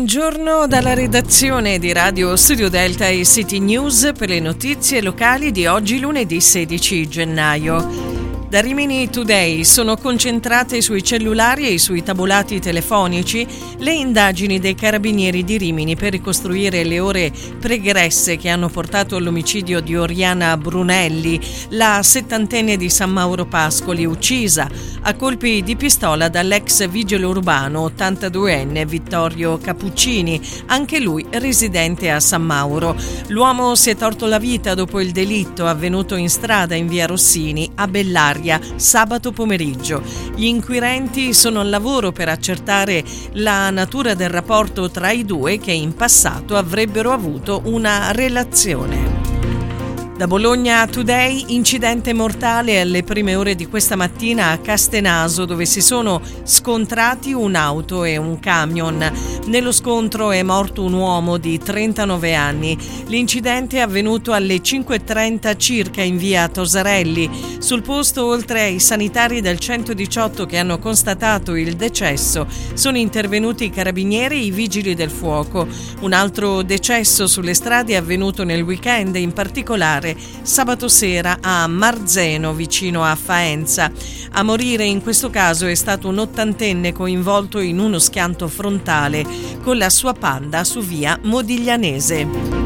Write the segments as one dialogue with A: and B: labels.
A: Buongiorno dalla redazione di Radio Studio Delta e City News per le notizie locali di oggi lunedì 16 gennaio. Da Rimini Today sono concentrate sui cellulari e sui tabulati telefonici le indagini dei carabinieri di Rimini per ricostruire le ore pregresse che hanno portato all'omicidio di Oriana Brunelli, la settantenne di San Mauro Pascoli, uccisa a colpi di pistola dall'ex vigile urbano 82enne Vittorio Cappuccini, anche lui residente a San Mauro. L'uomo si è tolto la vita dopo il delitto avvenuto in strada in via Rossini a Bellaria sabato pomeriggio. Gli inquirenti sono al lavoro per accertare la natura del rapporto tra i due, che in passato avrebbero avuto una relazione. Da Bologna Today, incidente mortale alle prime ore di questa mattina a Castenaso, dove si sono scontrati un'auto e un camion. Nello scontro è morto un uomo di 39 anni. L'incidente è avvenuto alle 5:30 circa in via Tosarelli. Sul posto, oltre ai sanitari del 118 che hanno constatato il decesso, sono intervenuti i carabinieri e i vigili del fuoco. Un altro decesso sulle strade è avvenuto nel weekend, in particolare sabato sera a Marzeno, vicino a Faenza. A morire in questo caso è stato un ottantenne coinvolto in uno schianto frontale con la sua Panda su via Modiglianese.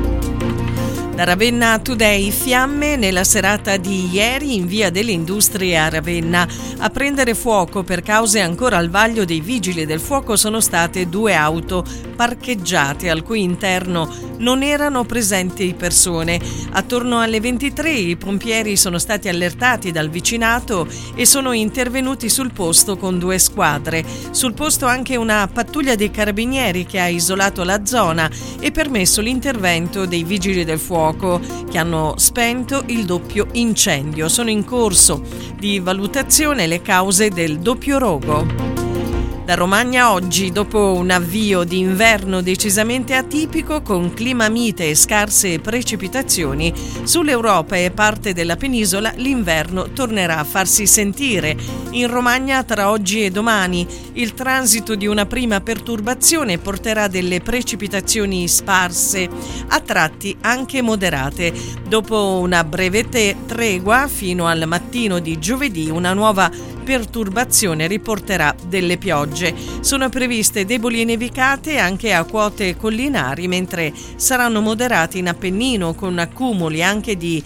A: Da Ravenna Today, fiamme nella serata di ieri in via delle Industrie a Ravenna. A prendere fuoco per cause ancora al vaglio dei vigili del fuoco sono state 2 auto parcheggiate al cui interno non erano presenti persone. Attorno alle 23 i pompieri sono stati allertati dal vicinato e sono intervenuti sul posto con 2 squadre. Sul posto anche una pattuglia dei carabinieri che ha isolato la zona e permesso l'intervento dei vigili del fuoco, che hanno spento il doppio incendio. Sono in corso di valutazione le cause del doppio rogo. Da Romagna oggi, dopo un avvio di inverno decisamente atipico con clima mite e scarse precipitazioni, sull'Europa e parte della penisola l'inverno tornerà a farsi sentire. In Romagna tra oggi e domani il transito di una prima perturbazione porterà delle precipitazioni sparse, a tratti anche moderate. Dopo una breve tregua fino al mattino di giovedì, una nuova perturbazione riporterà delle piogge. Sono previste deboli nevicate anche a quote collinari, mentre saranno moderati in Appennino con accumuli anche di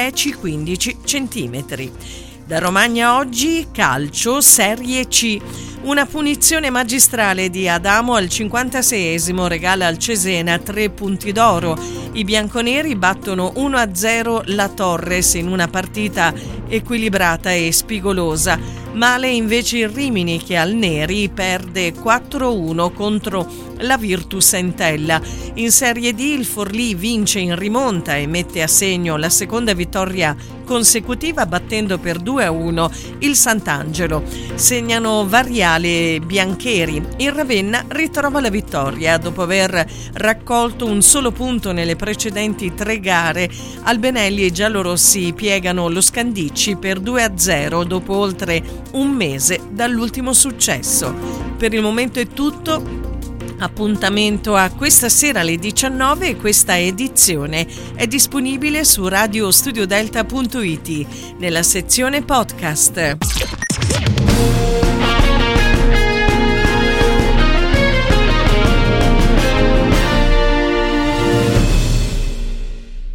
A: 10-15 centimetri. Da Romagna oggi, calcio, Serie C. Una punizione magistrale di Adamo al 56esimo regala al Cesena 3 punti d'oro. I bianconeri battono 1-0 la Torres in una partita equilibrata e spigolosa. Male invece il Rimini, che al Neri perde 4-1 contro la Virtus Entella. In Serie D il Forlì vince in rimonta e mette a segno la seconda vittoria consecutiva battendo per 2-1 il Sant'Angelo. Segnano Variale biancheri. Il Ravenna ritrova la vittoria dopo aver raccolto un solo punto nelle precedenti 3 gare. Albenelli e giallorossi piegano lo Scandicci per 2-0 dopo oltre un mese dall'ultimo successo. Per il momento è tutto. Appuntamento a questa sera alle 19 e questa edizione è disponibile su radiostudiodelta.it nella sezione podcast.